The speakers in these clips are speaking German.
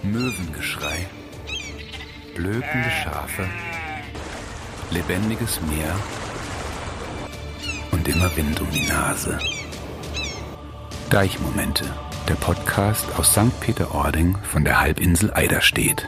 Möwengeschrei, blökende Schafe, lebendiges Meer und immer Wind um die Nase. Deichmomente, der Podcast aus St. Peter-Ording von der Halbinsel Eiderstedt.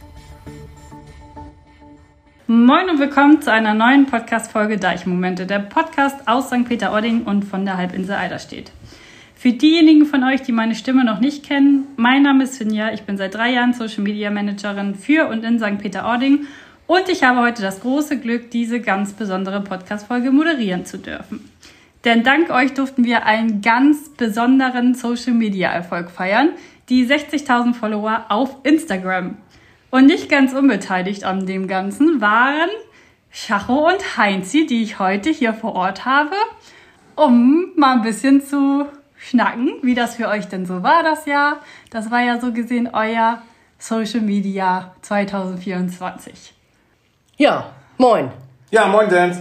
Moin und willkommen zu einer neuen Podcast-Folge Deichmomente, der Podcast aus St. Peter-Ording und von der Halbinsel Eiderstedt. Für diejenigen von euch, die meine Stimme noch nicht kennen, mein Name ist Finja, ich bin seit 3 Jahren Social Media Managerin für und in St. Peter-Ording und ich habe heute das große Glück, diese ganz besondere Podcast-Folge moderieren zu dürfen. Denn dank euch durften wir einen ganz besonderen Social Media Erfolg feiern, die 60.000 Follower auf Instagram. Und nicht ganz unbeteiligt an dem Ganzen waren Schacho und Heinzi, die ich heute hier vor Ort habe, um mal ein bisschen zu schnacken, wie das für euch denn so war das Jahr. Das war ja so gesehen euer Social Media 2024. Ja, moin. Ja, moin, Jens.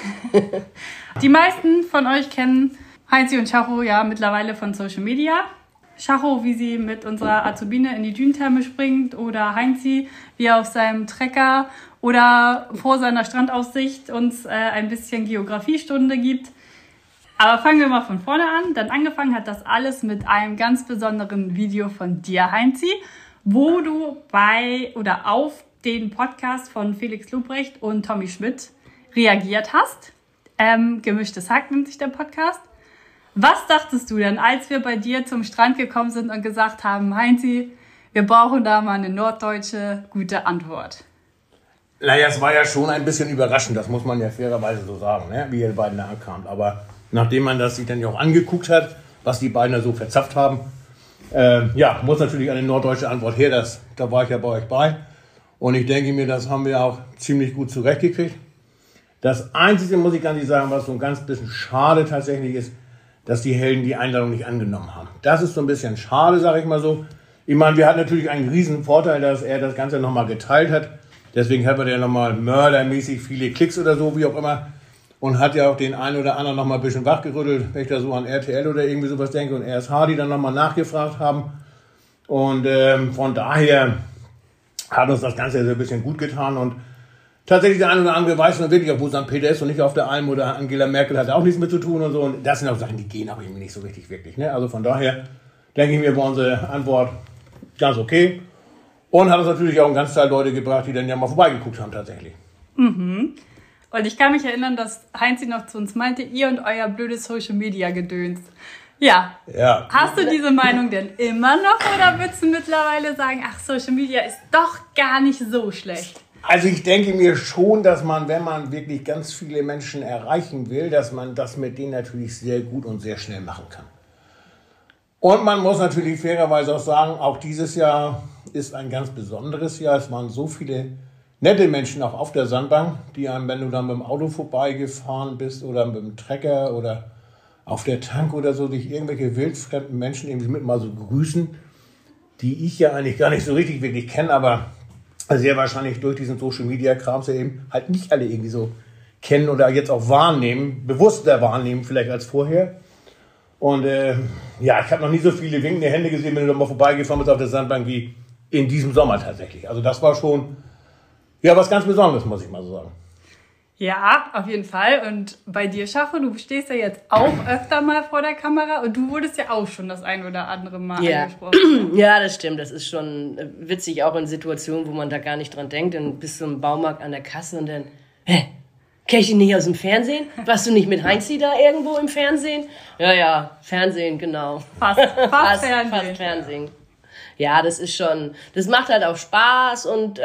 Die meisten von euch kennen Heinzi und Schacho ja mittlerweile von Social Media. Schacho, wie sie mit unserer Azubine in die Dünentherme springt, oder Heinzi, wie er auf seinem Trecker oder vor seiner Strandaussicht uns ein bisschen Geografiestunde gibt. Aber fangen wir mal von vorne an. Denn angefangen hat das alles mit einem ganz besonderen Video von dir, Heinzi, wo du bei oder auf den Podcast von Felix Lobrecht und Tommy Schmidt reagiert hast. Gemischtes Hack nennt sich der Podcast. Was dachtest du denn, als wir bei dir zum Strand gekommen sind und gesagt haben, Heinzi, wir brauchen da mal eine norddeutsche gute Antwort? Naja, es war ja schon ein bisschen überraschend, das muss man ja fairerweise so sagen, ne? Wie ihr beiden da ankamt. Aber nachdem man das sich dann ja auch angeguckt hat, was die beiden da so verzapft haben, muss natürlich eine norddeutsche Antwort her. Da war ich ja bei euch bei. Und ich denke mir, das haben wir auch ziemlich gut zurechtgekriegt. Das Einzige, muss ich ganz ehrlich sagen, was so ein ganz bisschen schade tatsächlich ist, dass die Helden die Einladung nicht angenommen haben. Das ist so ein bisschen schade, sage ich mal so. Ich meine, wir hatten natürlich einen riesen Vorteil, dass er das Ganze nochmal geteilt hat. Deswegen hat er ja nochmal mördermäßig viele Klicks oder so, wie auch immer. Und hat ja auch den einen oder anderen nochmal ein bisschen wachgerüttelt, wenn ich da so an RTL oder irgendwie sowas denke und RSH, die dann nochmal nachgefragt haben. Und von daher hat uns das Ganze so ein bisschen gut getan. Und tatsächlich der eine oder andere weiß noch wirklich, wo St. Peter ist und nicht auf der Alm, oder Angela Merkel hat auch nichts mit zu tun und so. Und das sind auch Sachen, die gehen aber irgendwie nicht so richtig wirklich. Ne? Also von daher denke ich mir, war unsere Antwort ganz okay. Und hat uns natürlich auch einen ganz Teil Leute gebracht, die dann ja mal vorbeigeguckt haben tatsächlich. Mhm. Und ich kann mich erinnern, dass Heinzi noch zu uns meinte, ihr und euer blödes Social-Media-Gedöns. Ja. Hast du diese Meinung denn immer noch, oder würdest du mittlerweile sagen, ach, Social Media ist doch gar nicht so schlecht? Also ich denke mir schon, dass man, wenn man wirklich ganz viele Menschen erreichen will, dass man das mit denen natürlich sehr gut und sehr schnell machen kann. Und man muss natürlich fairerweise auch sagen, auch dieses Jahr ist ein ganz besonderes Jahr. Es waren so viele nette Menschen auch auf der Sandbank, die einem, wenn du dann mit dem Auto vorbeigefahren bist oder mit dem Trecker oder auf der Tank oder so, dich irgendwelche wildfremden Menschen eben mit mal so grüßen, die ich ja eigentlich gar nicht so richtig wirklich kenne, aber sehr wahrscheinlich durch diesen Social-Media-Kram ja eben halt nicht alle irgendwie so kennen oder jetzt auch wahrnehmen, bewusster wahrnehmen vielleicht als vorher. Und ich habe noch nie so viele winkende Hände gesehen, wenn du da mal vorbeigefahren bist auf der Sandbank, wie in diesem Sommer tatsächlich. Also das war schon was ganz Besonderes, muss ich mal so sagen. Ja, auf jeden Fall. Und bei dir, Schacho, du stehst ja jetzt auch öfter mal vor der Kamera und du wurdest ja auch schon das ein oder andere Mal angesprochen. Ja, das stimmt. Das ist schon witzig, auch in Situationen, wo man da gar nicht dran denkt. Dann bist du im Baumarkt an der Kasse und dann, kenn ich dich nicht aus dem Fernsehen? Warst du nicht mit Heinzi da irgendwo im Fernsehen? Ja, Fernsehen, genau. Fast Fernsehen. Fast Fernsehen. Ja, das ist schon, das macht halt auch Spaß und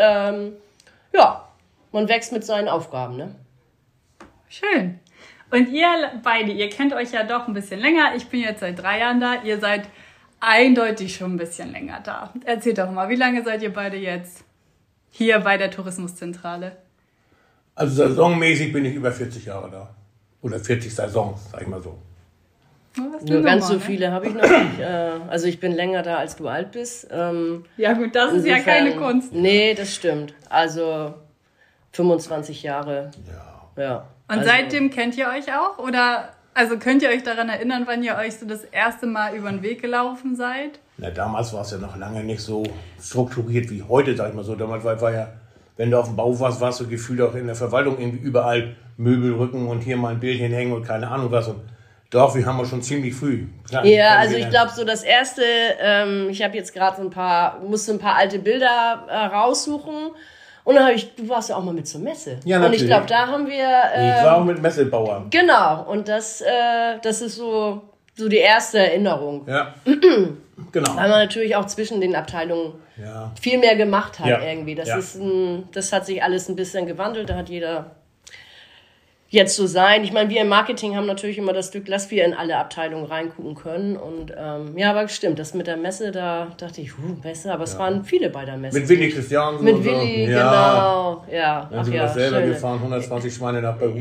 man wächst mit seinen Aufgaben, ne? Schön. Und ihr beide, ihr kennt euch ja doch ein bisschen länger. Ich bin jetzt seit 3 Jahren da. Ihr seid eindeutig schon ein bisschen länger da. Erzählt doch mal, wie lange seid ihr beide jetzt hier bei der Tourismuszentrale? Also saisonmäßig bin ich über 40 Jahre da. Oder 40 Saisons, sag ich mal so. Nur ganz so viele habe ich noch nicht. Also ich bin länger da, als du alt bist. Ja gut, das ist ja keine Kunst. Nee, das stimmt. Also 25 Jahre. Ja. Und seitdem kennt ihr euch auch? Oder Also könnt ihr euch daran erinnern, wann ihr euch so das erste Mal über den Weg gelaufen seid? Na, damals war es ja noch lange nicht so strukturiert wie heute, sag ich mal so. Damals war ja, wenn du auf dem Bau warst, warst du gefühlt auch in der Verwaltung irgendwie überall Möbelrücken und hier mal ein Bildchen hängen und keine Ahnung was. Und doch, wir haben wir schon ziemlich früh. Klar, ja, also ich glaube so das erste, ich habe jetzt gerade musste ein paar alte Bilder raussuchen. Und dann du warst ja auch mal mit zur Messe. Ja, natürlich. Und ich glaube, da haben wir... ich war auch mit Messebauern. Genau, und das ist so die erste Erinnerung. Ja, genau. Weil man natürlich auch zwischen den Abteilungen viel mehr gemacht hat irgendwie. Das hat sich alles ein bisschen gewandelt, da hat jeder jetzt so sein. Ich meine, wir im Marketing haben natürlich immer das Glück, dass wir in alle Abteilungen reingucken können. Und aber stimmt, das mit der Messe, da dachte ich, Messe, aber es waren viele bei der Messe. Mit Willi Christiansen. Mit Willi, genau. Ja. Dann sind wir selber gefahren, 120 Schweine nach Peru.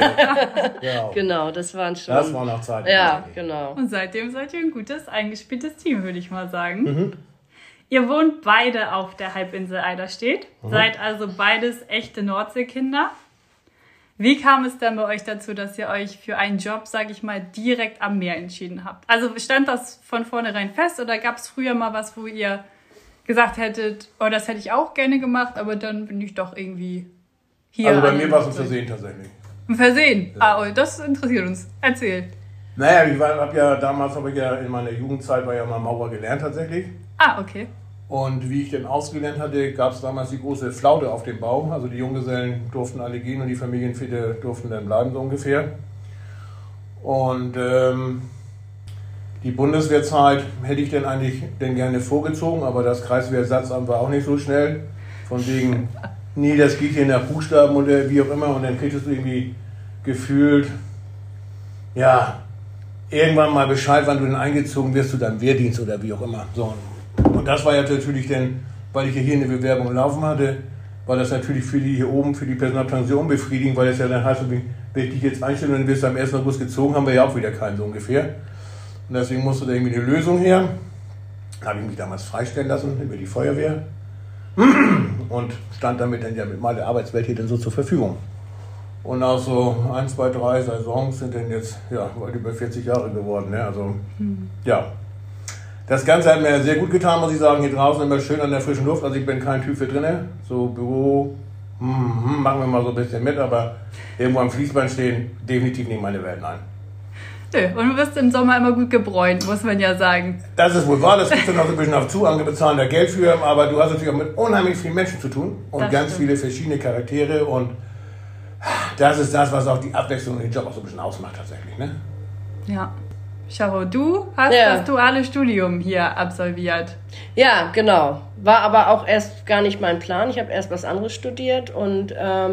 Genau, das waren schon... Das war nach Zeit. Ja, genau. Und seitdem seid ihr ein gutes, eingespieltes Team, würde ich mal sagen. Mhm. Ihr wohnt beide auf der Halbinsel Eiderstedt, seid also beides echte Nordseekinder. Wie kam es dann bei euch dazu, dass ihr euch für einen Job, sage ich mal, direkt am Meer entschieden habt? Also stand das von vornherein fest oder gab es früher mal was, wo ihr gesagt hättet, oh, das hätte ich auch gerne gemacht, aber dann bin ich doch irgendwie hier. Also bei mir war es ein Versehen tatsächlich. Ein Versehen? Ja. Ah, das interessiert uns. Erzähl. Naja, damals habe ich ja in meiner Jugendzeit mal Maurer gelernt tatsächlich. Ah, okay. Und wie ich denn ausgelernt hatte, gab es damals die große Flaute auf dem Bau. Also die Junggesellen durften alle gehen und die Familienväter durften dann bleiben, so ungefähr. Und die Bundeswehrzeit hätte ich dann eigentlich gerne vorgezogen, aber das Kreiswehrersatzamt war auch nicht so schnell. Von wegen, nee, das geht hier nach Buchstaben oder wie auch immer. Und dann kriegst du irgendwie gefühlt, ja, irgendwann mal Bescheid, wann du denn eingezogen wirst zu deinem Wehrdienst oder wie auch immer. So. Und das war ja natürlich dann, weil ich ja hier eine Bewerbung laufen hatte, war das natürlich für die hier oben, für die Personalpension befriedigend, weil das ja dann heißt, wenn ich dich jetzt einstelle und dann wirst du am 1. August gezogen, haben wir ja auch wieder keinen so ungefähr. Und deswegen musste da irgendwie eine Lösung her. Da habe ich mich damals freistellen lassen über die Feuerwehr und stand damit dann ja mit meiner Arbeitswelt hier dann so zur Verfügung. Und nach so 1, 2, 3 Saisons sind dann jetzt weit über 40 Jahre geworden. Ne? Also ja. Das Ganze hat mir sehr gut getan, muss ich sagen. Hier draußen immer schön an der frischen Luft. Also ich bin kein Typ für drinne. So Büro, machen wir mal so ein bisschen mit, aber irgendwo am Fließband stehen, definitiv nicht meine Welt, nein. Nö, und du wirst im Sommer immer gut gebräunt, muss man ja sagen. Das ist wohl wahr, das gibt dann auch so ein bisschen auf Zugang, bezahlen da Geld für, aber du hast natürlich auch mit unheimlich vielen Menschen zu tun und das ganz viele verschiedene Charaktere und das ist das, was auch die Abwechslung in den Job auch so ein bisschen ausmacht tatsächlich, ne? Ja. Charo, du hast das duale Studium hier absolviert. Ja, genau. War aber auch erst gar nicht mein Plan. Ich habe erst was anderes studiert und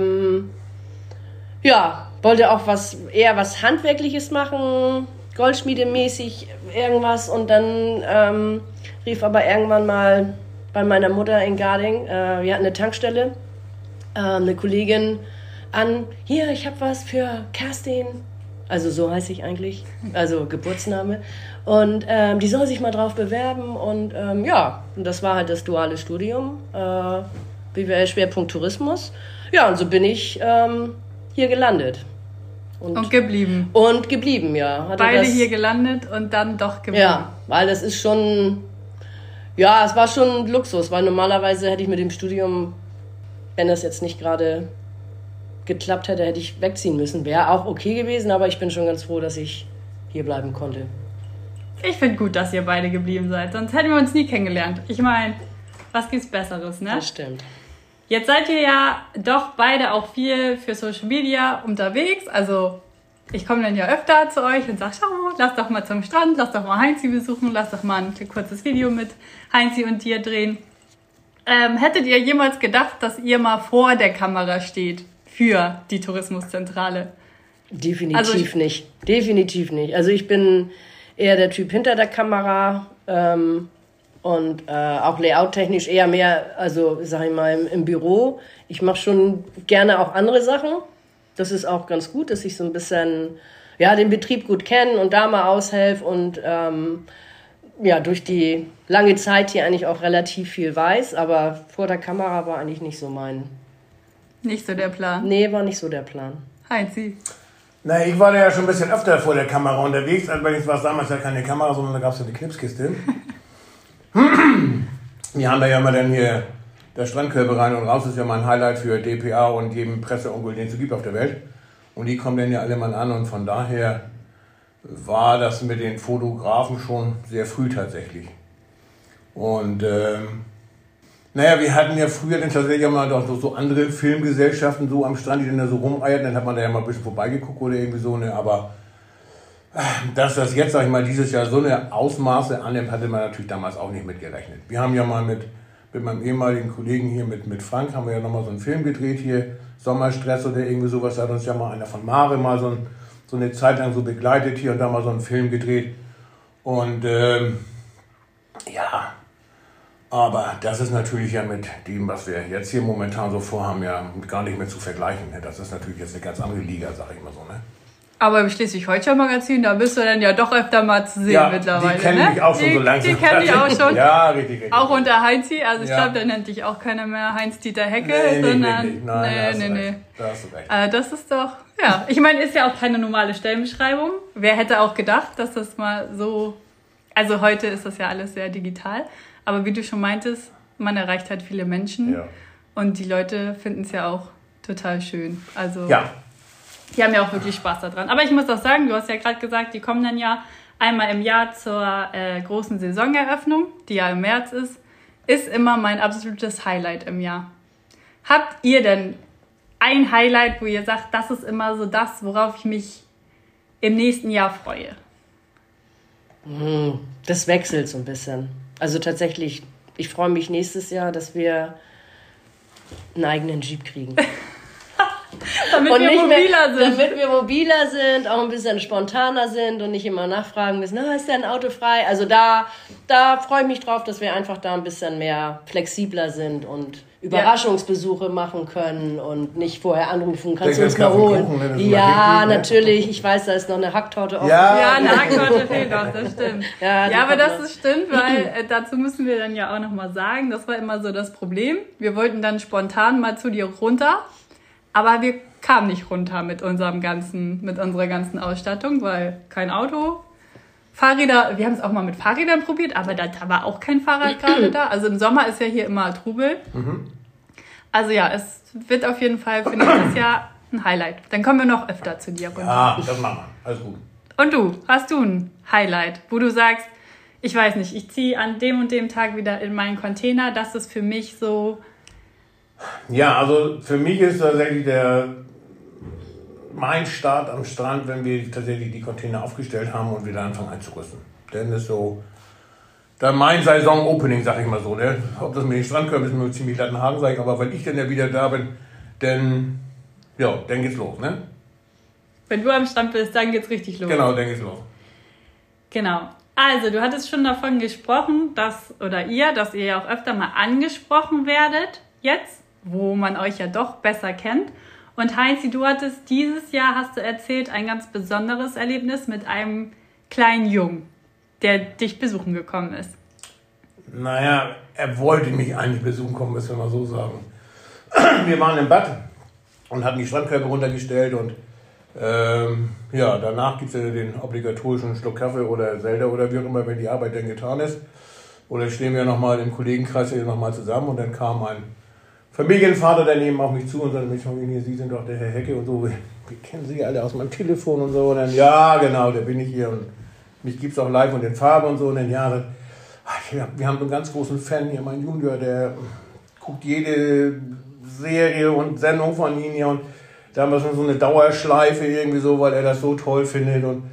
wollte auch eher was Handwerkliches machen, Goldschmiedemäßig irgendwas. Und dann rief aber irgendwann mal bei meiner Mutter in Garding, wir hatten eine Tankstelle, eine Kollegin an, hier, ich habe was für Kerstin. Also so heiße ich eigentlich, also Geburtsname. Und die soll sich mal drauf bewerben. Und und das war halt das duale Studium, BWL-Schwerpunkt Tourismus. Ja, und so bin ich hier gelandet. Und geblieben. Und geblieben, ja. Beide hier gelandet und dann doch geblieben. Ja, weil das ist schon, es war schon Luxus. Weil normalerweise hätte ich mit dem Studium, wenn das jetzt nicht gerade geklappt hätte ich wegziehen müssen. Wäre auch okay gewesen, aber ich bin schon ganz froh, dass ich hier bleiben konnte. Ich finde gut, dass ihr beide geblieben seid, sonst hätten wir uns nie kennengelernt. Ich meine, was gibt's Besseres, ne? Das stimmt. Jetzt seid ihr ja doch beide auch viel für Social Media unterwegs, also ich komme dann ja öfter zu euch und sage, schau, lass doch mal zum Strand, lass doch mal Heinzi besuchen, lass doch mal ein kurzes Video mit Heinzi und dir drehen. Hättet ihr jemals gedacht, dass ihr mal vor der Kamera steht? Für die Tourismuszentrale? Definitiv nicht. Definitiv nicht. Also ich bin eher der Typ hinter der Kamera und auch layouttechnisch eher mehr, also sag ich mal, im Büro. Ich mache schon gerne auch andere Sachen. Das ist auch ganz gut, dass ich so ein bisschen den Betrieb gut kenne und da mal aushelfe und durch die lange Zeit hier eigentlich auch relativ viel weiß. Aber vor der Kamera war eigentlich nicht so mein... Nicht so der Plan? Nee, war nicht so der Plan. Heinzi? Na, ich war da ja schon ein bisschen öfter vor der Kamera unterwegs. Allerdings war es damals ja keine Kamera, sondern da gab es ja eine Knipskiste. Wir haben da ja immer dann hier der Strandkörbe rein und raus ist ja mal ein Highlight für DPA und jedem Presseonkel, den es so gibt auf der Welt. Und die kommen dann ja alle mal an und von daher war das mit den Fotografen schon sehr früh tatsächlich. Und naja, wir hatten ja früher dann tatsächlich mal so andere Filmgesellschaften so am Strand, die dann da so rumeierten, dann hat man da ja mal ein bisschen vorbeigeguckt oder irgendwie so, ne, aber dass das jetzt, sag ich mal, dieses Jahr so eine Ausmaße annimmt, hatte man natürlich damals auch nicht mitgerechnet. Wir haben ja mal mit meinem ehemaligen Kollegen hier, mit Frank, haben wir ja nochmal so einen Film gedreht hier, Sommerstress oder irgendwie sowas, da hat uns ja mal einer von Mare mal so eine Zeit lang so begleitet hier und da mal so einen Film gedreht. Und ja, aber das ist natürlich ja mit dem, was wir jetzt hier momentan so vorhaben, ja gar nicht mehr zu vergleichen. Ne? Das ist natürlich jetzt eine ganz andere Liga, sag ich mal so. Ne? Aber im Schleswig-Holstein-Magazin, da bist du dann ja doch öfter mal zu sehen mittlerweile. Die kennen mich auch schon so langsam. Die kennen dich auch schon. Ja, richtig. Auch unter Heinzi, also ich glaube, da nennt dich auch keiner mehr Heinz-Dieter Hecke, sondern... Nee. Da hast du recht. Das ist doch... Ja, ich meine, ist ja auch keine normale Stellenbeschreibung. Wer hätte auch gedacht, dass das mal so... Also heute ist das ja alles sehr digital. Aber wie du schon meintest, man erreicht halt viele Menschen. Ja. Und die Leute finden es ja auch total schön. Also ja. Die haben ja auch wirklich Spaß daran. Aber ich muss auch sagen, du hast ja gerade gesagt, die kommen dann ja einmal im Jahr zur großen Saisoneröffnung, die ja im März ist immer mein absolutes Highlight im Jahr. Habt ihr denn ein Highlight, wo ihr sagt, das ist immer so das, worauf ich mich im nächsten Jahr freue? Das wechselt so ein bisschen. Also tatsächlich, ich freue mich nächstes Jahr, dass wir einen eigenen Jeep kriegen. Damit wir mobiler sind, auch ein bisschen spontaner sind und nicht immer nachfragen müssen, ist denn ein Auto frei? Also da freue ich mich drauf, dass wir einfach da ein bisschen mehr flexibler sind und Überraschungsbesuche machen können und nicht vorher anrufen, kannst du uns mal holen. Kuchen, ja, natürlich. Ich weiß, da ist noch eine Hacktorte offen. Ja, eine Hacktorte fehlt noch, das stimmt. Ja, aber das stimmt, weil dazu müssen wir dann ja auch nochmal sagen, das war immer so das Problem. Wir wollten dann spontan mal zu dir runter, aber wir kamen nicht runter mit unserer ganzen Ausstattung, weil kein Auto. Fahrräder, wir haben es auch mal mit Fahrrädern probiert, aber da war auch kein Fahrrad gerade da. Also im Sommer ist ja hier immer Trubel. Also ja, es wird auf jeden Fall für nächstes Jahr ein Highlight. Dann kommen wir noch öfter zu dir runter. Ja, das machen wir. Alles gut. Und du, hast du ein Highlight, wo du sagst, ich weiß nicht, ich ziehe an dem und dem Tag wieder in meinen Container, das ist für mich so... Ja, also für mich ist tatsächlich mein Start am Strand, wenn wir tatsächlich die Container aufgestellt haben und wieder anfangen einzurüsten. Denn das ist so, dann mein Saison-Opening, sag ich mal so. Ne? Ob das mit den Strandkörben ist, mir ziemlich Lattenhagen, sag ich, aber wenn ich dann ja wieder da bin, dann geht's los. Ne? Wenn du am Strand bist, dann geht's richtig los. Genau, dann geht's los. Genau. Also, du hattest schon davon gesprochen, dass ihr ja auch öfter mal angesprochen werdet, jetzt, wo man euch ja doch besser kennt. Und Heinzi, du hattest dieses Jahr, hast du erzählt, ein ganz besonderes Erlebnis mit einem kleinen Jungen, der dich besuchen gekommen ist. Naja, er wollte mich eigentlich besuchen kommen, müssen wir mal so sagen. Wir waren im Bad und hatten die Strandkörbe runtergestellt und danach gibt es ja den obligatorischen Schluck Kaffee oder Selter oder wie auch immer, wenn die Arbeit dann getan ist. Oder stehen wir nochmal im Kollegenkreis hier nochmal zusammen und dann kam ein Familienvater daneben auf mich zu und sagte, Mensch, Sie sind doch der Herr Hecke und so, wir kennen Sie alle aus meinem Telefon und so. Und dann, ja, genau, da bin ich hier und mich gibt es auch live und in Farbe und so. Und dann, wir haben so einen ganz großen Fan hier, mein Junior, der guckt jede Serie und Sendung von Ihnen hier und da haben wir schon so eine Dauerschleife irgendwie so, weil er das so toll findet und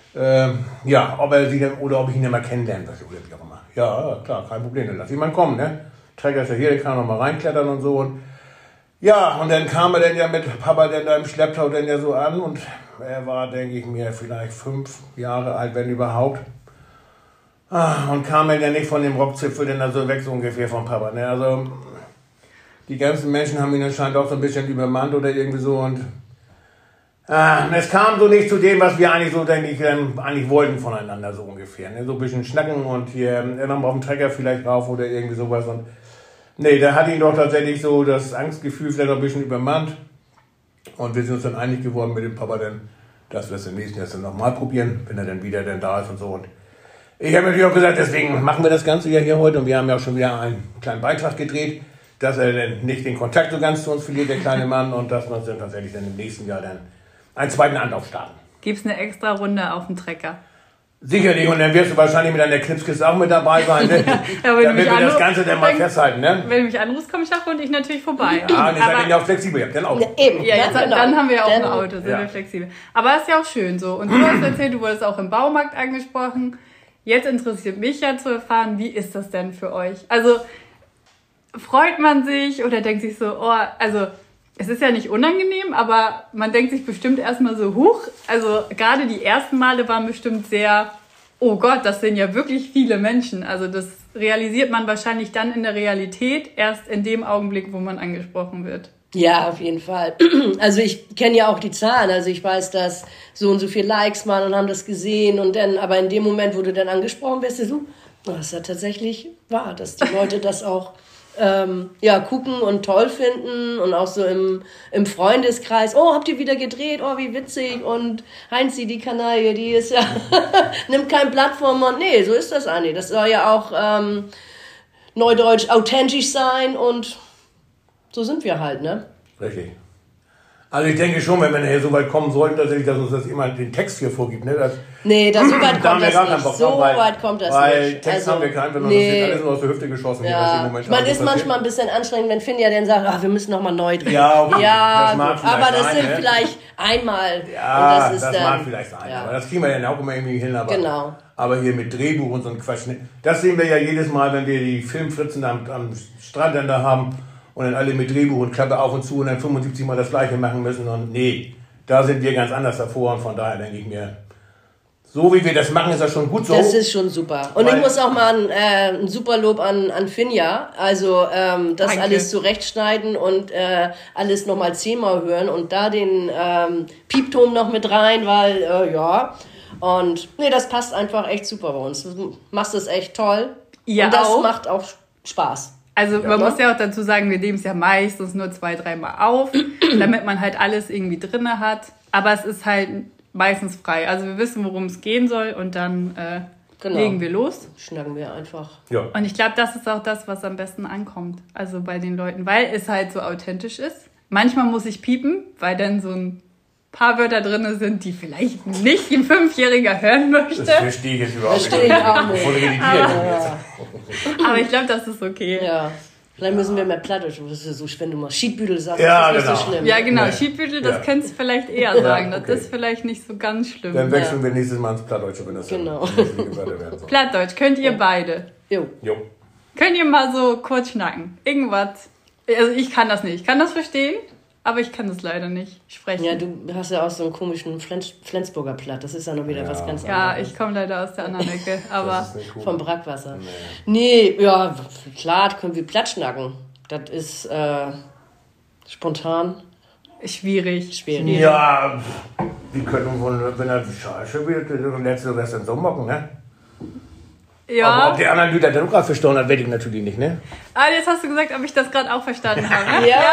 ob er sie dann, oder ob ich ihn dann mal kennenlernen will oder wie auch immer. Ja, klar, kein Problem, dann lass ihn mal kommen, ne? Träger ist ja hier, der kann noch mal reinklettern und so. Und ja, und dann kam er dann ja mit Papa dann da im Schlepptau dann ja so an und er war, denke ich mir, vielleicht 5 Jahre alt, wenn überhaupt. Und kam dann ja nicht von dem Rockzipfel denn da so weg, so ungefähr vom Papa. Ne? Also die ganzen Menschen haben ihn anscheinend auch so ein bisschen übermannt oder irgendwie so und es kam so nicht zu dem, was wir eigentlich so, denke ich, eigentlich wollten voneinander, so ungefähr. Ne? So ein bisschen schnacken und hier nochmal auf dem Trecker vielleicht rauf oder irgendwie sowas und nee, da hat ihn doch tatsächlich so das Angstgefühl vielleicht noch ein bisschen übermannt. Und wir sind uns dann einig geworden mit dem Papa, dass wir es im nächsten Jahr dann nochmal probieren, wenn er dann wieder da ist und so. Und ich habe natürlich auch gesagt, deswegen machen wir das Ganze ja hier heute und wir haben ja auch schon wieder einen kleinen Beitrag gedreht, dass er dann nicht den Kontakt so ganz zu uns verliert, der kleine Mann, und dass wir uns dann tatsächlich dann im nächsten Jahr dann einen zweiten Anlauf starten. Gibt's eine extra Runde auf dem Trecker? Sicherlich, und dann wirst du wahrscheinlich mit einer Knipskiste auch mit dabei sein, ne? Ja, damit wir das Ganze dann mal festhalten, ne? Wenn du mich anrufst, komme ich auch und ich natürlich vorbei. Ja, und ihr seid ja auch flexibel, ihr habt dann auch. Ja, eben. Ja, jetzt, genau. dann haben wir ja auch ein Dann- Auto, sind wir flexibel. Aber ist ja auch schön so. Und du hast erzählt, du wurdest auch im Baumarkt angesprochen. Jetzt interessiert mich ja zu erfahren, wie ist das denn für euch? Also freut man sich oder denkt sich so, oh, also es ist ja nicht unangenehm, aber man denkt sich bestimmt erstmal so, huch. Also gerade die ersten Male waren bestimmt sehr, oh Gott, das sind ja wirklich viele Menschen. Also das realisiert man wahrscheinlich dann in der Realität erst in dem Augenblick, wo man angesprochen wird. Ja, auf jeden Fall. Also ich kenne ja auch die Zahlen. Also ich weiß, dass so und so viele Likes waren und haben das gesehen. Und dann, aber in dem Moment, wo du dann angesprochen wirst, so, das ist ja tatsächlich wahr, dass die Leute das auch gucken und toll finden. Und auch so im Freundeskreis. Oh, habt ihr wieder gedreht? Oh, wie witzig. Und Heinzi, die Kanaille, die ist ja, nimmt kein Blatt vom Mund. Nee, so ist das eigentlich. Das soll ja auch neudeutsch authentisch sein und so sind wir halt, ne? Richtig. Also ich denke schon, wenn wir nachher so weit kommen sollten, tatsächlich, dass uns das jemand den Text hier vorgibt, ne? Das, Nee, so weit da haben kommt wir das gar keinen nicht. Bock So drauf, weit kommt das weil nicht. Text haben wir keinen, wenn man das jetzt alles nur aus der Hüfte geschossen hier, was hier Ja, momentan man so ist passiert. manchmal ein bisschen anstrengend, wenn Finja dann sagt, wir müssen nochmal neu drehen. Ja, okay, ja das mag gut, vielleicht aber das sein, sind ne? vielleicht einmal. Ja, und das ist dann, mag vielleicht sein, ja. aber das kriegen wir dann auch immer irgendwie hin. Aber, Genau. aber hier mit Drehbuch und so ein Quatsch, ne? Das sehen wir ja jedes Mal, wenn wir die Filmfritzen am Strand dann da haben und dann alle mit Drehbuch und Klappe auf und zu und dann 75 Mal das Gleiche machen müssen. Und nee, da sind wir ganz anders davor und von daher denke ich mir, so wie wir das machen, ist das schon gut so. Das ist schon super. Und Weil- ich muss auch mal ein super Lob an Finja. Also das Danke. alles zurechtschneiden und alles nochmal 10-mal hören und da den Piepton noch mit rein, weil ja. Und nee, das passt einfach echt super bei uns. Du machst das echt toll. Ja, und das auch. macht auch Spaß. Also man ne? muss ja auch dazu sagen, wir nehmen es ja meistens nur 2-3 Mal auf, damit man halt alles irgendwie drinne hat. Aber es ist halt meistens frei. Also wir wissen, worum es gehen soll und dann Genau. legen wir los. Schnacken wir einfach. Ja. Und ich glaube, das ist auch das, was am besten ankommt. Also bei den Leuten, weil es halt so authentisch ist. Manchmal muss ich piepen, weil dann so ein paar Wörter drin sind, die vielleicht nicht ein 5-Jähriger hören möchte. Das verstehe ich jetzt überhaupt Verstehe ich auch nicht. Voll irritiert jetzt. Aber ich glaube, das ist okay. Ja. Vielleicht müssen wir mehr Plattdeutsch. Das ist so, wenn du mal Schiedbüdel sagst, Ja, das ist nicht so genau. schlimm. Ja, genau. Nee. Schiedbüttel, das Ja. könntest du vielleicht eher sagen. okay. Das ist vielleicht nicht so ganz schlimm. Dann wechseln wir nächstes Mal ins Plattdeutsche, wenn das Genau. dann richtige Wörter werden soll. Plattdeutsch, könnt ihr beide. Jo. Jo. Könnt ihr mal so kurz schnacken? Irgendwas. Also ich kann das nicht. Ich kann das verstehen, aber ich kann das leider nicht sprechen. Ja, du hast ja auch so einen komischen Flensburger Platt. Das ist ja noch wieder was ganz Ja, anderes. ich komme leider aus der anderen Ecke, aber Das ist nicht cool. Vom Brackwasser. Nee, ja, klar, können wir platt schnacken. Das ist spontan. schwierig. Schwierig. Ja, die können wohl, wenn er Scheiße wird, dann lässt du das dann so machen, ne? Aber Ja, ob die anderen Lüder dann auch gerade verstanden hat, weiß ich natürlich nicht, ne? jetzt hast du gesagt, ob ich das gerade auch verstanden habe. Ja.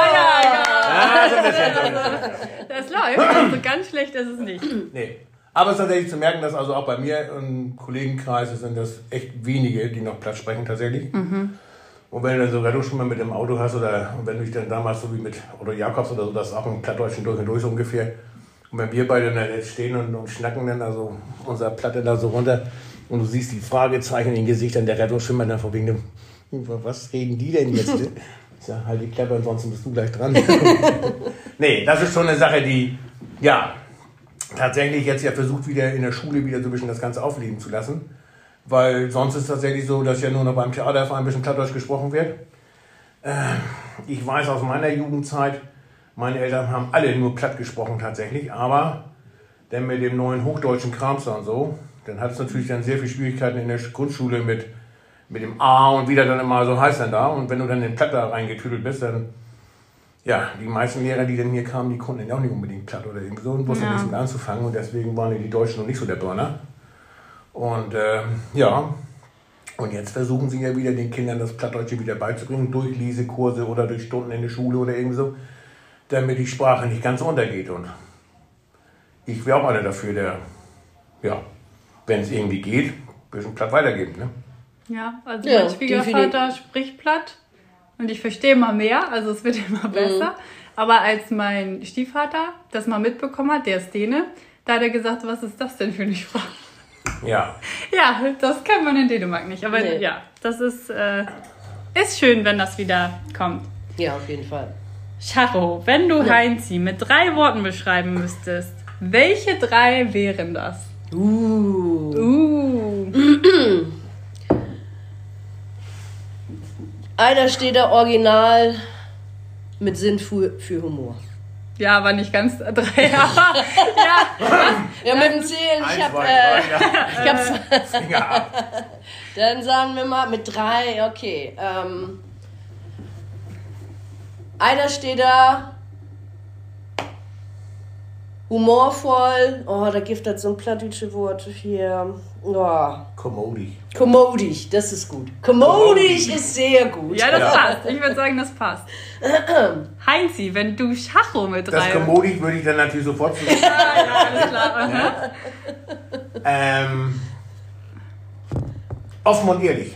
Das läuft, also ganz schlecht ist es nicht. Nee. Aber es ist tatsächlich zu merken, dass also auch bei mir im Kollegenkreis sind das echt wenige, die noch Platt sprechen tatsächlich. Und wenn du dann sogar du schon mal mit dem Auto hast oder wenn du dich dann damals so wie mit Otto Jakobs oder so, das ist auch ein Plattdeutschen durch und durch so ungefähr. Und wenn wir beide dann jetzt stehen und schnacken dann also unser Platte da so runter und du siehst die Fragezeichen in den Gesichtern, der Rettung schimmert dann vor wegen dem, was reden die denn jetzt? Ich sag, halt die Klappe, ansonsten bist du gleich dran. Nee, das ist schon eine Sache, die, ja, tatsächlich jetzt ja versucht, wieder in der Schule wieder so ein bisschen das Ganze aufleben zu lassen. Weil sonst ist es tatsächlich so, dass ja nur noch beim Theaterverein ein bisschen Plattdeutsch gesprochen wird. Ich weiß aus meiner Jugendzeit, meine Eltern haben alle nur Platt gesprochen tatsächlich, aber dann mit dem neuen hochdeutschen Krams und so, dann hat es natürlich dann sehr viele Schwierigkeiten in der Grundschule mit dem A und wie der dann immer so heißt dann da. Und wenn du dann in Platt da reingetüdelt bist, dann, ja, die meisten Lehrer, die dann hier kamen, die konnten dann auch nicht unbedingt Platt oder irgendwie so und wussten nichts mit anzufangen und deswegen waren die Deutschen noch nicht so der Burner. Und ja, und jetzt versuchen sie ja wieder den Kindern das Plattdeutsche wieder beizubringen, durch Lesekurse oder durch Stunden in der Schule oder irgendwie so, damit die Sprache nicht ganz untergeht. Und ich wäre auch einer dafür, der, ja, wenn es irgendwie geht, ein bisschen platt weitergibt, ne? Ja, also Ja, mein Schwiegervater spricht platt und ich verstehe immer mehr, also es wird immer besser. Aber als mein Stiefvater das mal mitbekommen hat, der ist Däne, da hat er gesagt, was ist das denn für eine Sprache? Ja. Ja, das kennt man in Dänemark nicht. Aber Nee. ja, das ist schön, wenn das wieder kommt. Ja, auf jeden Fall. Chacho, wenn du Heinzi mit 3 Worten beschreiben müsstest, welche 3 wären das? Einer steht da original mit Sinn für Humor. Ja, aber nicht ganz 3, aber ja. Ja, mit dem Zählen, ich hab's. Finger ab. Dann sagen wir mal mit 3, okay. Einer steht da humorvoll. Oh, da gibt es so ein plattdeutsches Wort hier. Oh. Kommodisch. Kommodisch, das ist gut. Kommodisch ist sehr gut. Ja, das passt. Ich würde sagen, das passt. Heinzi, wenn du Chacho mit 3... Das Kommodisch würde ich dann natürlich sofort zu. Ja, alles klar. Offen und ehrlich.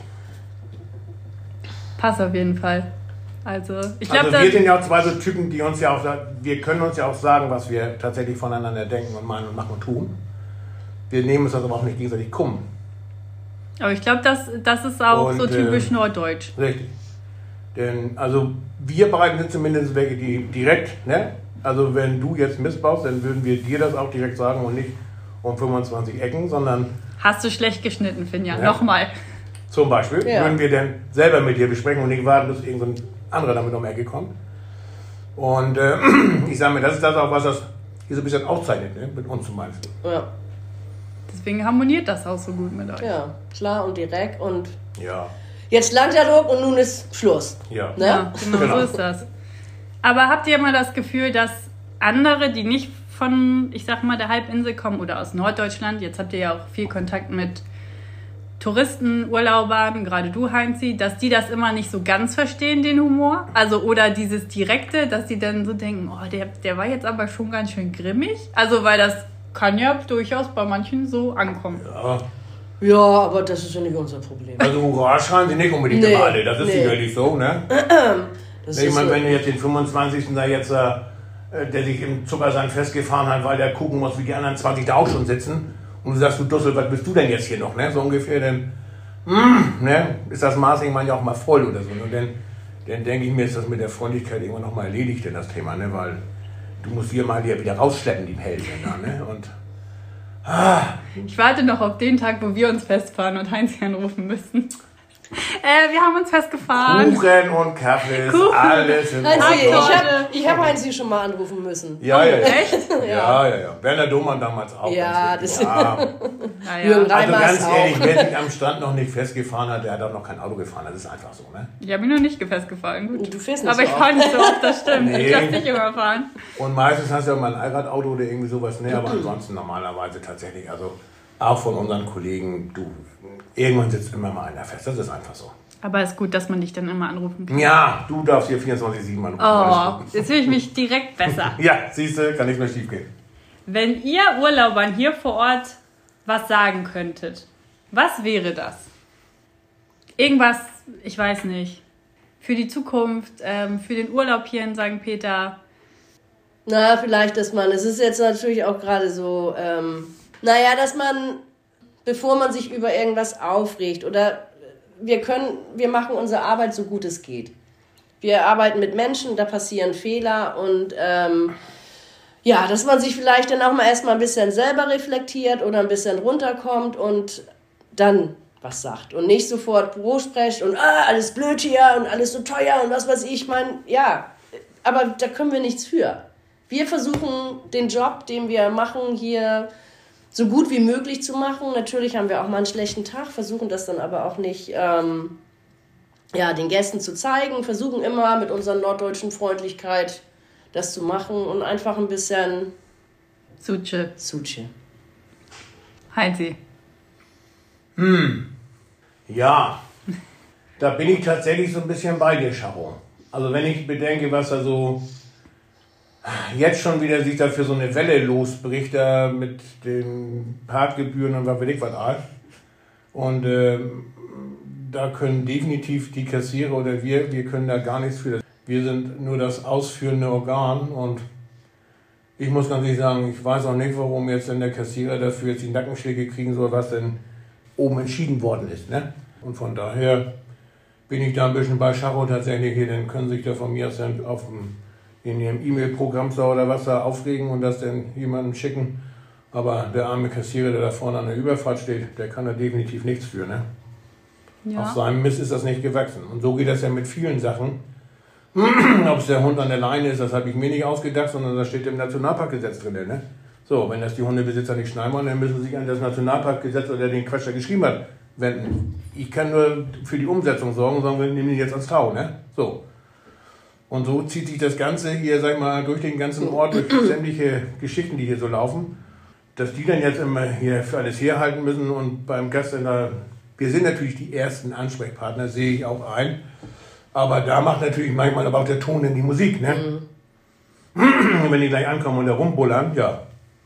Passt auf jeden Fall. Also, ich glaube, Also wir sind ja auch zwei so Typen, die uns ja auch, wir können uns ja auch sagen, was wir tatsächlich voneinander denken und meinen und machen und tun. Wir nehmen uns das aber auch nicht gegenseitig krumm. aber ich glaube, das ist auch Und, so typisch norddeutsch. Richtig. Denn, also wir beiden sind zumindest welche, die direkt, ne? Also wenn du jetzt Mist baust, dann würden wir dir das auch direkt sagen und nicht um 25 Ecken, sondern Hast du schlecht geschnitten, Finja? Ja. Nochmal. zum Beispiel Ja. würden wir dann selber mit dir besprechen und nicht warten, bis irgendein anderer damit um die Ecke kommt. Und ich sage mir, das ist das auch, was das hier so ein bisschen auszeichnet, ne? Mit uns zum Beispiel. Ja, Deswegen harmoniert das auch so gut mit euch. ja, klar und direkt und Ja, jetzt langt der Druck und nun ist Schluss. ja. Ne? Ja, genau, Genau. so ist das. Aber habt ihr mal das Gefühl, dass andere, die nicht von, ich sag mal, der Halbinsel kommen oder aus Norddeutschland, jetzt habt ihr ja auch viel Kontakt mit Touristen, Urlaubern, gerade du, Heinzi, dass die das immer nicht so ganz verstehen, den Humor? Also, oder dieses Direkte, dass die dann so denken, oh, der war jetzt aber schon ganz schön grimmig. Also, weil das kann ja durchaus bei manchen so ankommen. Ja. Ja, aber das ist ja nicht unser Problem. Also Hurra schreien sie nicht unbedingt Nee, immer alle, das ist nee. sicherlich so, ne? Das Ich ist meine, so. wenn du jetzt den 25. da jetzt, der sich im Zuckersand festgefahren hat, weil der gucken muss, wie die anderen 20 da auch schon sitzen, und du sagst, du Dussel, was bist du denn jetzt hier noch, ne? So ungefähr, dann, ne? Ist das Maß irgendwann ja auch mal voll oder so. Und dann denke ich mir, ist das mit der Freundlichkeit irgendwann noch mal erledigt, denn das Thema, ne? Weil du musst hier mal wieder rausschleppen, die Helden da, ne? Und, Ich warte noch auf den Tag, wo wir uns festfahren und Heinzi anrufen müssen. Wir haben uns festgefahren. Kuchen und Kaffee, Kuchen. alles in Heinzi, Ordnung. ich hab Heinzi schon mal anrufen müssen. Ja. Echt? Ja. Werner Domann damals auch. Ja, ganz das- wirklich. Naja. Jürgen Also Reimers ganz ehrlich, auch. wer sich am Strand noch nicht festgefahren hat, der hat auch noch kein Auto gefahren. Das ist einfach so, ne? Ich habe mich noch nicht festgefahren. Gut. Du fährst nicht Aber so ich oft. fahre nicht so oft, das stimmt. Nee. Ich lasse dich immer fahren. Und meistens hast du ja mal ein Allradauto oder irgendwie sowas, ne? Aber ansonsten normalerweise tatsächlich, also auch von unseren Kollegen, du, irgendwann sitzt immer mal einer fest. Das ist einfach so. Aber es ist gut, dass man dich dann immer anrufen kann. Ja, du darfst hier 24/7 anrufen. Alles Oh, gut. jetzt fühle ich mich direkt besser. Ja, siehst du, kann nichts mehr schief gehen. Wenn ihr Urlaubern hier vor Ort was sagen könntet, was wäre das? Irgendwas, ich weiß nicht, für die Zukunft, für den Urlaub hier in St. Peter. Na, vielleicht, dass man, es ist jetzt natürlich auch gerade so, dass man, bevor man sich über irgendwas aufregt oder wir machen unsere Arbeit so gut es geht. Wir arbeiten mit Menschen, da passieren Fehler und dass man sich vielleicht dann auch mal erstmal ein bisschen selber reflektiert oder ein bisschen runterkommt und dann was sagt und nicht sofort sprecht und alles blöd hier und alles so teuer und was weiß ich. Aber da können wir nichts für. Wir versuchen den Job, den wir machen, hier so gut wie möglich zu machen. Natürlich haben wir auch mal einen schlechten Tag, versuchen das dann aber auch nicht den Gästen zu zeigen, versuchen immer mit unserer norddeutschen Freundlichkeit das zu machen und einfach ein bisschen Suche. Suche. Heinzi. Ja, da bin ich tatsächlich so ein bisschen bei dir, Charon. Also wenn ich bedenke, was da so jetzt schon wieder sich dafür so eine Welle losbricht, da mit den Parkgebühren und was weiß ich was all. Und da können definitiv die Kassierer oder wir können da gar nichts für. Wir sind nur das ausführende Organ und ich muss ganz ehrlich sagen, ich weiß auch nicht, warum jetzt denn der Kassierer dafür jetzt die Nackenschläge kriegen soll, was denn oben entschieden worden ist. Ne? Und von daher bin ich da ein bisschen bei Scharro tatsächlich hier, dann können sich da von mir aus dann in ihrem E-Mail-Programm oder was da aufregen und das dann jemandem schicken. Aber der arme Kassierer, der da vorne an der Überfahrt steht, der kann da definitiv nichts für. Ne? Ja. Auf seinem Mist ist das nicht gewachsen. Und so geht das ja mit vielen Sachen. Ob es der Hund an der Leine ist, das habe ich mir nicht ausgedacht, sondern das steht im Nationalparkgesetz drin. Ne? So, wenn das die Hundebesitzer nicht schneiden wollen, dann müssen sie sich an das Nationalparkgesetz oder den Quatsch, der geschrieben hat, wenden. Ich kann nur für die Umsetzung sorgen, sondern wir nehmen ihn jetzt als Tau. Ne? So. Und so zieht sich das Ganze hier, sag ich mal, durch den ganzen Ort, durch sämtliche Geschichten, die hier so laufen, dass die dann jetzt immer hier für alles herhalten müssen und beim Gast wir sind natürlich die ersten Ansprechpartner, sehe ich auch ein. Aber da macht natürlich manchmal aber auch der Ton in die Musik, ne? Mhm. Wenn die gleich ankommen und da rumbullern, ja,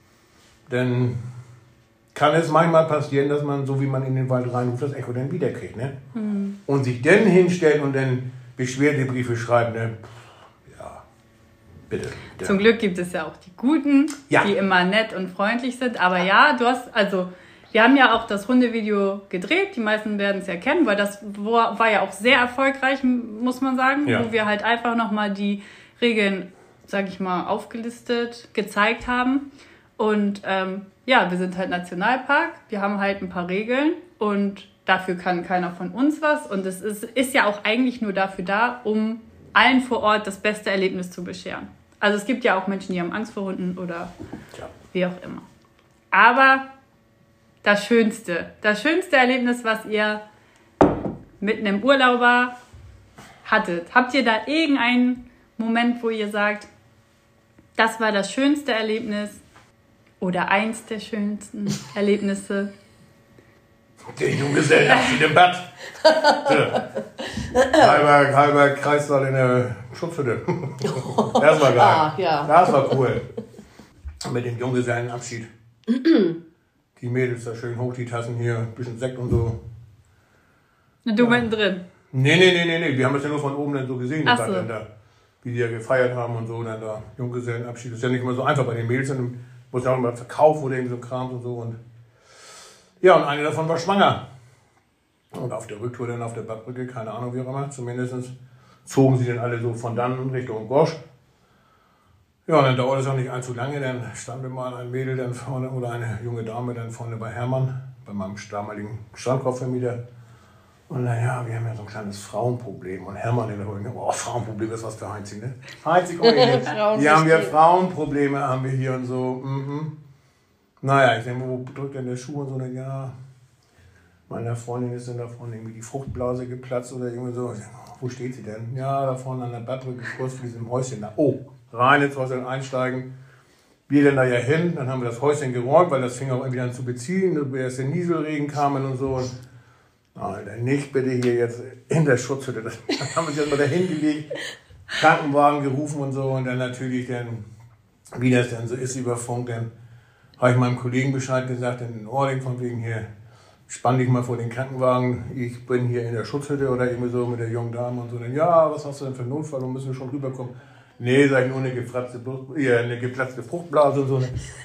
dann kann es manchmal passieren, dass man, so wie man in den Wald reinruft, das Echo dann wiederkriegt, ne? Mhm. Und sich dann hinstellt und dann Beschwerdebriefe schreibt, ne? Ja, bitte. Ja. Zum Glück gibt es ja auch die Guten, die immer nett und freundlich sind. Aber ja, wir haben ja auch das Hundevideo gedreht, die meisten werden es ja kennen, weil das war ja auch sehr erfolgreich, muss man sagen, wo wir halt einfach nochmal die Regeln, sag ich mal, aufgelistet, gezeigt haben. Und wir sind halt Nationalpark, wir haben halt ein paar Regeln und dafür kann keiner von uns was. Und es ist ja auch eigentlich nur dafür da, um allen vor Ort das beste Erlebnis zu bescheren. Also es gibt ja auch Menschen, die haben Angst vor Hunden oder wie auch immer. Aber das schönste Erlebnis, was ihr mit einem Urlauber hattet. Habt ihr da irgendeinen Moment, wo ihr sagt, das war das schönste Erlebnis oder eins der schönsten Erlebnisse? Der Junggesellenabschied im Bad. Halber Kreissaal in der Schutzhütte. Das war geil. Das war cool. Mit dem Junggesellenabschied. Die Mädels da schön hoch, die Tassen hier, ein bisschen Sekt und so. Und du mittendrin? Nee. Wir haben es ja nur von oben dann so gesehen, Ach so. Dann da, wie die ja gefeiert haben und so. Dann da Junggesellenabschied. Das ist ja nicht immer so einfach bei den Mädels. Dann muss ja auch immer verkauft oder irgendwie so Kram und so. Und ja, und eine davon war schwanger. Und auf der Rücktour dann auf der Badbrücke, keine Ahnung wie auch immer, zumindest zogen sie dann alle so von dann Richtung Gosch. Ja, und dann dauert es auch nicht allzu lange, dann stand mir mal ein Mädel dann vorne oder eine junge Dame dann vorne bei Hermann, bei meinem damaligen Strandkorbvermieter. Und naja, wir haben ja so ein kleines Frauenproblem. Und Hermann in der Rücken, Frauenproblem ist was für Heinzig, ne? Heinzig, komm hier. Hier haben wir Frauenprobleme, haben wir hier und so. Mhm. Naja, ich denke, wo drückt denn der Schuh und so? Und ja, meiner Freundin ist dann da vorne irgendwie die Fruchtblase geplatzt oder irgendwie so. Ich denke, wo steht sie denn? Ja, da vorne an der Badbrücke, kurz vor diesem Häuschen da. Oh, rein ins Häuschen einsteigen. Wir dann da ja hin, dann haben wir das Häuschen geräumt, weil das fing auch irgendwie an zu beziehen, erst der Nieselregen kamen und so. Und Alter, nicht bitte hier jetzt in der Schutzhütte. Dann haben wir uns erstmal da hingelegt, Krankenwagen gerufen und so. Und dann natürlich, wie das dann so ist über Funk, dann habe ich meinem Kollegen Bescheid gesagt, in Ording von wegen hier, spann dich mal vor den Krankenwagen, ich bin hier in der Schutzhütte oder irgendwie so mit der jungen Dame und so. Dann, ja, was hast du denn für einen Notfall und müssen wir schon rüberkommen? Nee, sag ich, nur eine geplatzte Fruchtblase und so.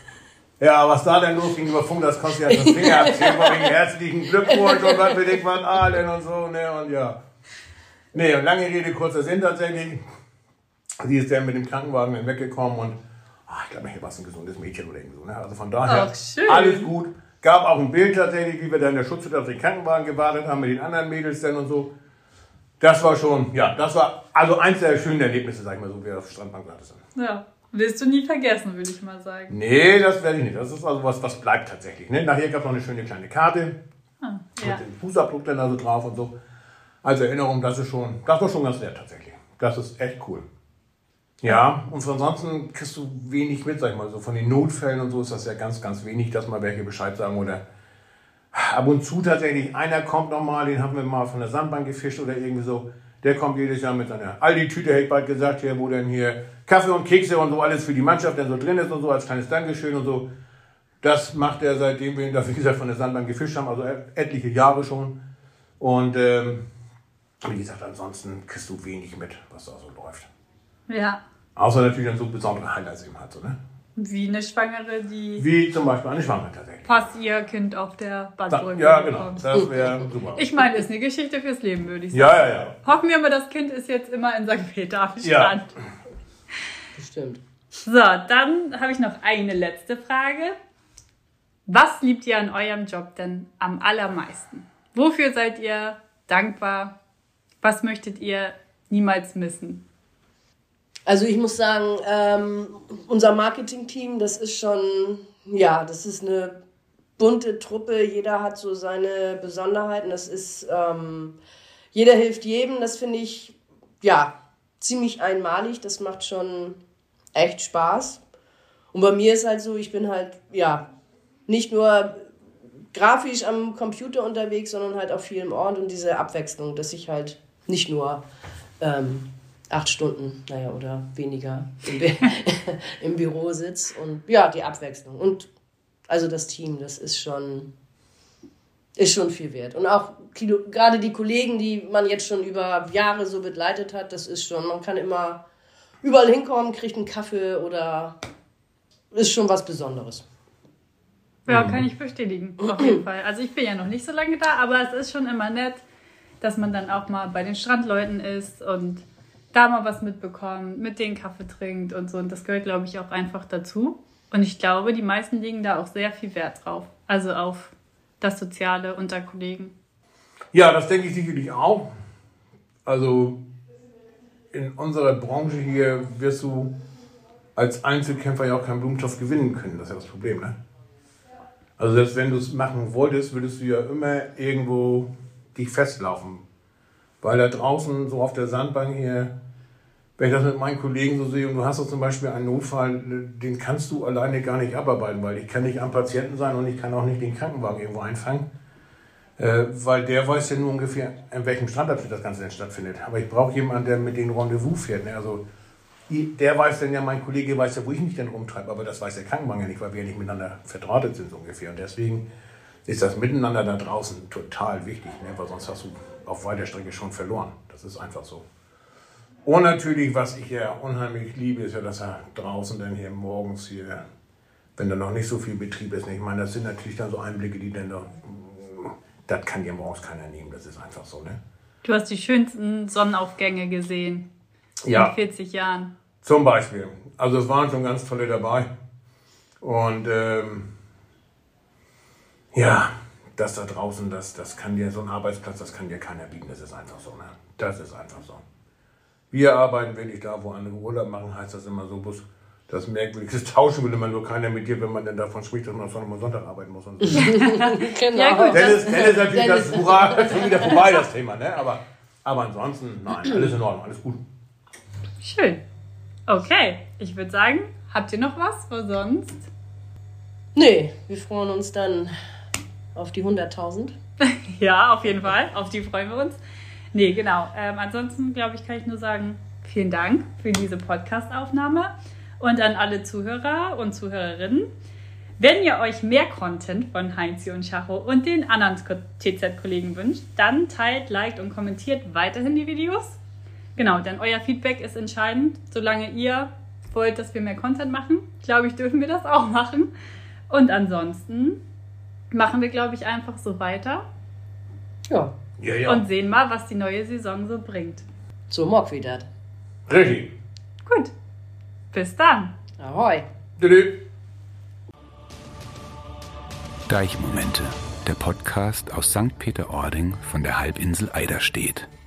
Ja, was da denn los ging über Funk, das kannst du ja das Finger abziehen, von wegen herzlichen Glückwunsch und was will ich was allen und so, ne, und ja. Nee, und lange Rede, kurzer Sinn tatsächlich. Sie ist dann mit dem Krankenwagen dann weggekommen und ich glaube, hier war es ein gesundes Mädchen oder irgendwie so, ne, also von daher, alles gut. Gab auch ein Bild tatsächlich, wie wir da in der Schutzhütte auf den Krankenwagen gewartet haben mit den anderen Mädels dann und so. Das war schon, ja, das war also eins der schönen Erlebnisse, sag ich mal so, wie wir auf der Strandbank warten. Ja, wirst du nie vergessen, würde ich mal sagen. Nee, das werde ich nicht. Das ist also was bleibt tatsächlich. Ne? Nachher gab es noch eine schöne kleine Karte mit dem Fußabdruck dann also drauf und so. Als Erinnerung, das war schon ganz nett tatsächlich. Das ist echt cool. Ja, und ansonsten kriegst du wenig mit, sag ich mal so. Von den Notfällen und so ist das ja ganz, ganz wenig, dass mal welche Bescheid sagen oder ab und zu tatsächlich, einer kommt nochmal, den haben wir mal von der Sandbank gefischt oder irgendwie so. Der kommt jedes Jahr mit seiner Aldi-Tüte, hätte ich bald gesagt, hier, wo dann hier Kaffee und Kekse und so alles für die Mannschaft dann so drin ist und so, als kleines Dankeschön und so. Das macht er, seitdem wir ihn da, wie gesagt, von der Sandbank gefischt haben, also etliche Jahre schon. Und wie gesagt, ansonsten kriegst du wenig mit, was da so läuft. Ja. Außer natürlich dann so besondere Highlights eben hat, so, ne? Wie eine Schwangere, die Wie zum Beispiel eine Schwangere tatsächlich. fast ihr Kind auf der Bandbrücke Ja, genau. bekommt. Das wäre super. Ich meine, ist eine Geschichte fürs Leben, würde ich sagen. Ja. Hoffen wir mal, das Kind ist jetzt immer in St. Peter am Ja. Strand. Bestimmt. So, dann habe ich noch eine letzte Frage. Was liebt ihr an eurem Job denn am allermeisten? Wofür seid ihr dankbar? Was möchtet ihr niemals missen? Also ich muss sagen, unser Marketing-Team, das ist schon, ja, das ist eine bunte Truppe. Jeder hat so seine Besonderheiten. Das ist, jeder hilft jedem. Das finde ich, ja, ziemlich einmalig. Das macht schon echt Spaß. Und bei mir ist halt so, ich bin halt, ja, nicht nur grafisch am Computer unterwegs, sondern halt auch viel im Ort und diese Abwechslung, dass ich halt nicht nur 8 Stunden, oder weniger im Büro sitze und ja, die Abwechslung. Und also das Team, das ist schon viel wert. Und auch gerade die Kollegen, die man jetzt schon über Jahre so begleitet hat, das ist schon, man kann immer überall hinkommen, kriegt einen Kaffee oder ist schon was Besonderes. Ja, kann ich bestätigen, auf jeden Fall. Also ich bin ja noch nicht so lange da, aber es ist schon immer nett, dass man dann auch mal bei den Strandleuten ist und da mal was mitbekommt, mit denen Kaffee trinkt und so. Und das gehört, glaube ich, auch einfach dazu. Und ich glaube, die meisten legen da auch sehr viel Wert drauf. Also auf das Soziale unter Kollegen. Ja, das denke ich sicherlich auch. Also in unserer Branche hier wirst du als Einzelkämpfer ja auch keinen Blumentopf gewinnen können. Das ist ja das Problem, ne? Also selbst wenn du es machen wolltest, würdest du ja immer irgendwo dich festlaufen. Weil da draußen, so auf der Sandbank hier, wenn ich das mit meinen Kollegen so sehe und du hast so zum Beispiel einen Notfall, den kannst du alleine gar nicht abarbeiten, weil ich kann nicht am Patienten sein und ich kann auch nicht den Krankenwagen irgendwo einfangen. Weil der weiß ja nur ungefähr, an welchem Strandabschnitt das Ganze denn stattfindet. Aber ich brauche jemanden, der mit den Rendezvous fährt. Ne? Also der weiß dann ja, mein Kollege weiß ja, wo ich mich denn rumtreibe, aber das weiß der Krankenwagen ja nicht, weil wir ja nicht miteinander verdrahtet sind so ungefähr. Und deswegen ist das Miteinander da draußen total wichtig, ne? Weil sonst hast du auf weiter Strecke schon verloren. Das ist einfach so. Und natürlich, was ich ja unheimlich liebe, ist ja, dass er draußen dann hier morgens hier, wenn da noch nicht so viel Betrieb ist, ne? Ich meine, das sind natürlich dann so Einblicke, die dann doch, das kann dir morgens keiner nehmen, das ist einfach so, ne? Du hast die schönsten Sonnenaufgänge gesehen in 40 Jahren. Zum Beispiel. Also es waren schon ganz tolle dabei. Und ja, das da draußen, das kann dir so ein Arbeitsplatz, das kann dir keiner bieten. Das ist einfach so, ne? Das ist einfach so. Wir arbeiten wirklich da, wo andere Urlaub machen, heißt das immer so, bloß das Merkwürdige tauschen will immer nur keiner mit dir, wenn man denn davon spricht, dass man am Sonntag arbeiten muss. Und so. Genau. Ja, gut, Dann ist natürlich das Hurra schon wieder vorbei, das Thema, ne? Aber ansonsten, nein, alles in Ordnung, alles gut. Schön. Okay, ich würde sagen, habt ihr noch was? Wo sonst? Nee, wir freuen uns dann auf die 100.000. Ja, auf jeden Fall. Auf die freuen wir uns. Nee, genau. Ansonsten, glaube ich, kann ich nur sagen, vielen Dank für diese Podcast-Aufnahme und an alle Zuhörer und Zuhörerinnen. Wenn ihr euch mehr Content von Heinzi und Schacho und den anderen TZ-Kollegen wünscht, dann teilt, liked und kommentiert weiterhin die Videos. Genau, denn euer Feedback ist entscheidend. Solange ihr wollt, dass wir mehr Content machen, glaube ich, dürfen wir das auch machen. Und ansonsten machen wir, glaube ich, einfach so weiter. Ja, Und sehen mal, was die neue Saison so bringt. so mag wieder. Richtig. Gut, bis dann. Ahoi. Tschüss. Deichmomente, der Podcast aus St. Peter-Ording von der Halbinsel Eiderstedt.